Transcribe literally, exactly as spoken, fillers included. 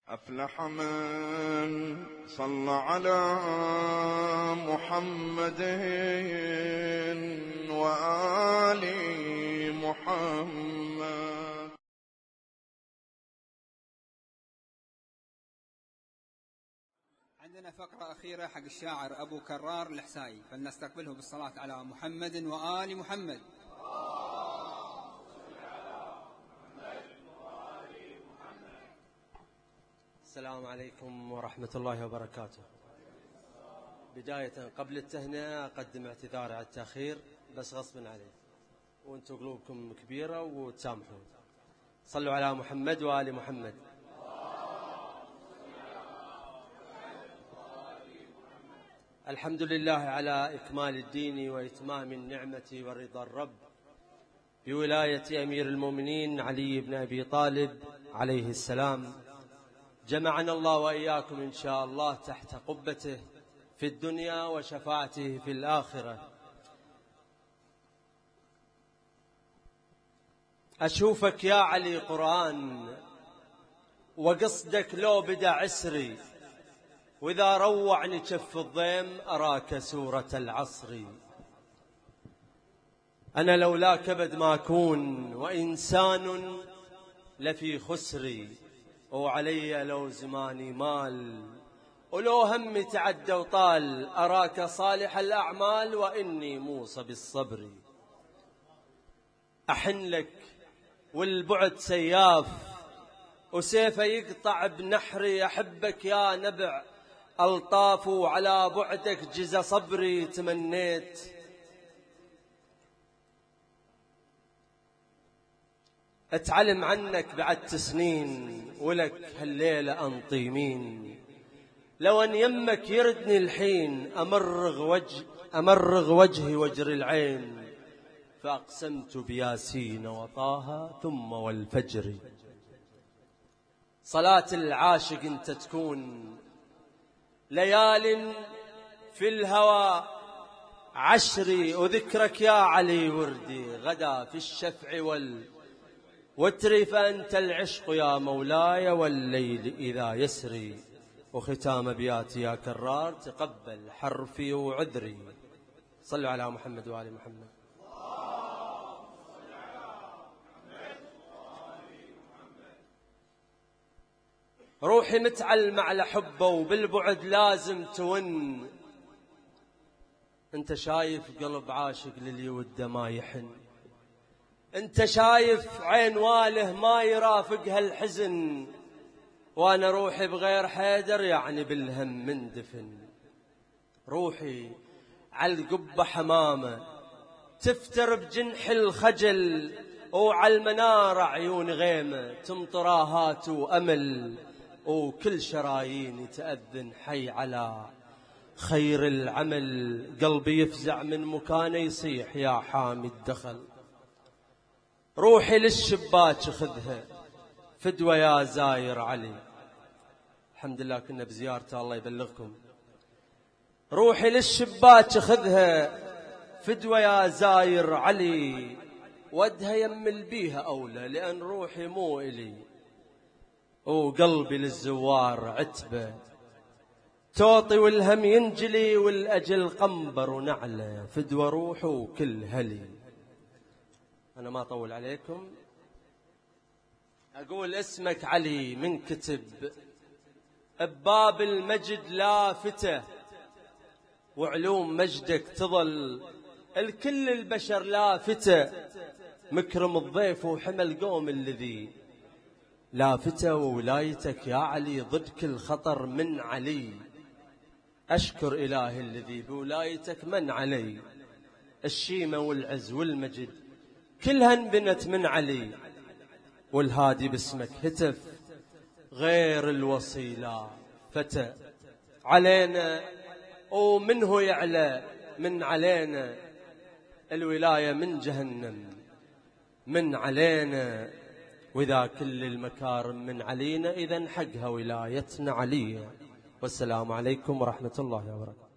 أفلح من صلى على محمد وآل محمد. عندنا فقرة أخيرة حق الشاعر أبو كرار الحسائي، فلنستقبله بالصلاة على محمد وآل محمد. السلام عليكم ورحمة الله وبركاته. بداية قبل التهنئة أقدم اعتذاري على التأخير، بس غصب علي وانتم قلوبكم كبيرة وتسامحون. صلوا على محمد وآل محمد. الحمد لله على إكمال الدين وإتمام النعمة ورضا الرب بولاية أمير المؤمنين علي بن أبي طالب عليه السلام. جمعنا الله وإياكم إن شاء الله تحت قبته في الدنيا وشفاعته في الآخرة. أشوفك يا علي قرآن وقصدك لو بدا عسري، وإذا روعني كف الضيم أراك سورة العصر. أنا لولاك بد ما أكون وإنسان لفي خسري، وعلي لو زماني مال ولو همي تعدى وطال. أراك صالح الأعمال وإني موصى بالصبر. أحن لك والبعد سياف وسيفه يقطع بنحري. أحبك يا نبع ألطاف وعلى بعدك جزى صبري. تمنيت أتعلم عنك بعد سنين ولك هالليلة أنطي مين. لو أن يمك يردني الحين أمرغ, وجه أمرغ وجهي وجر العين. فأقسمت بياسين وطاها ثم والفجر. صلاة العاشق أنت تكون ليال في الهوى عشري، وذكرك يا علي وردي غدا في الشفع وال وتري. فأنت العشق يا مولاي والليل إذا يسري. وختام بياتي يا كرار تقبل حرفي وعذري. صلوا على محمد وآل محمد. روحي متعلمة على حبه وبالبعد لازم تون. انت شايف قلب عاشق للي وده ما يحن. انت شايف عين واله ما يرافقها الحزن. وانا روحي بغير حيدر يعني بالهم مندفن. روحي على القبة حمامة تفتر بجنح الخجل، وعلى المنارة عيون غيمة تمطراهات وأمل. وكل شرايين تأذن حي على خير العمل. قلبي يفزع من مكانه يصيح يا حامي الدخل. روحي للشباك خذها فدوى يا زاير علي. الحمد لله كنا بزيارته الله يبلغكم. روحي للشباك خذها فدوى يا زاير علي. ودها يمل بيها أولى لأن روحي مو إلي. وقلبي للزوار عتبة توطي والهم ينجلي. والأجل قنبر ونعلة فدوى روحه وكل هلي. أنا ما أطول عليكم، أقول اسمك علي من كتب بباب المجد لافتة. وعلوم مجدك تظل الكل البشر لافتة. مكرم الضيف وحمل قوم الذي لافتة. وولايتك يا علي ضد كل خطر من علي. أشكر إلهي الذي بولايتك من علي. الشيمة والعز والمجد كلها انبنت من علي. والهادي باسمك هتف غير الوصيلة فتى. علينا ومنه يعلى من علينا. الولاية من جهنم من علينا. وإذا كل المكارم من علينا إذن حقها ولايتنا عليا. والسلام عليكم ورحمة الله وبركاته.